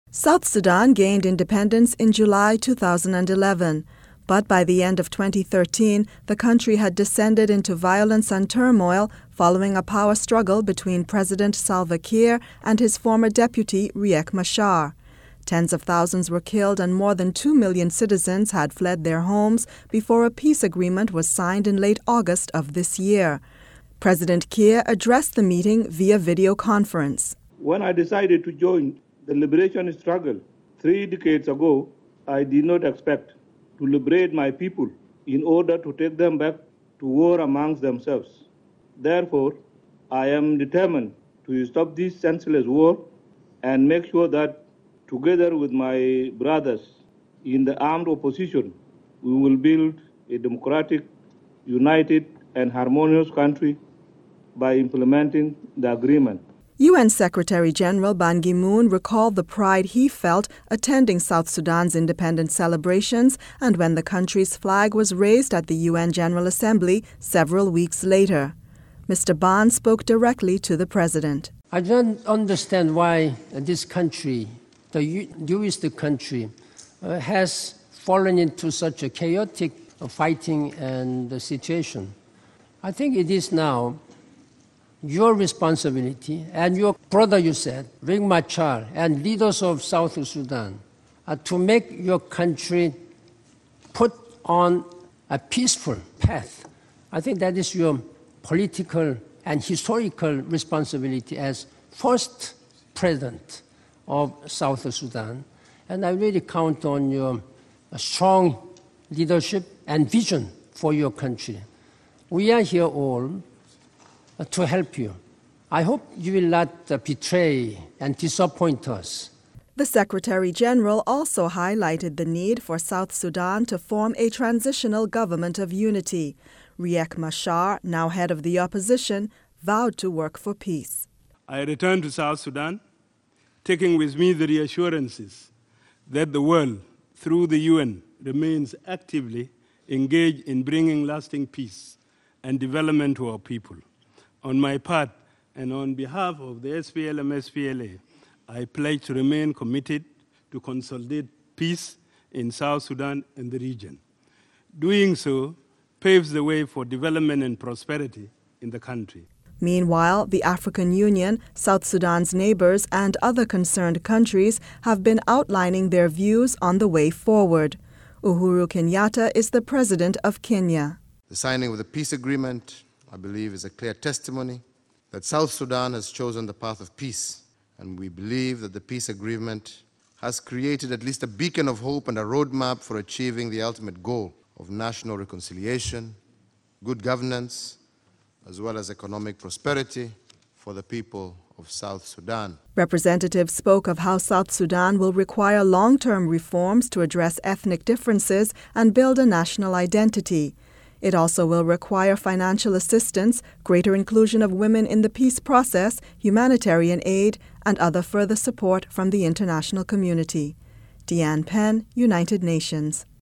South Sudan gained independence in July 2011, but by the end of 2013, the country had descended into violence and turmoil following a power struggle between President Salva Kiir and his former deputy Riek Machar. Tens of thousands were killed and more than 2 million citizens had fled their homes before a peace agreement was signed in late August of this year. President Kiir addressed the meeting via video conference. When I decided to join the liberation struggle 3 decades ago, I did not expect to liberate my people in order to take them back to war amongst themselves. Therefore, I am determined to stop this senseless war and make sure that, together with my brothers in the armed opposition, we will build a democratic, united, and harmonious country by implementing the agreement. UN Secretary-General Ban Ki-moon recalled the pride he felt attending South Sudan's independence celebrations and when the country's flag was raised at the UN General Assembly several weeks later. Mr. Ban spoke directly to the president. I don't understand why this country, the newest country, has fallen into such a chaotic fighting and situation. I think it is now your responsibility, and your brother, you said, Riek Machar, and leaders of South Sudan, to make your country put on a peaceful path. I think that is your political and historical responsibility as first president of South Sudan. And I really count on your strong leadership and vision for your country. We are here all to help you. I hope you will not betray and disappoint us. The Secretary-General also highlighted the need for South Sudan to form a transitional government of unity. Riek Machar, now head of the opposition, vowed to work for peace. I return to South Sudan, taking with me the reassurances that the world, through the UN, remains actively engaged in bringing lasting peace and development to our people. On my part, and on behalf of the SPLM-SPLA, I pledge to remain committed to consolidate peace in South Sudan and the region. Doing so paves the way for development and prosperity in the country. Meanwhile, the African Union, South Sudan's neighbors, and other concerned countries have been outlining their views on the way forward. Uhuru Kenyatta is the president of Kenya. The signing of the peace agreement, I believe, is a clear testimony that South Sudan has chosen the path of peace, and we believe that the peace agreement has created at least a beacon of hope and a roadmap for achieving the ultimate goal of national reconciliation, good governance, as well as economic prosperity for the people of South Sudan. Representatives spoke of how South Sudan will require long-term reforms to address ethnic differences and build a national identity. It also will require financial assistance, greater inclusion of women in the peace process, humanitarian aid, and other further support from the international community. Deanne Penn, United Nations.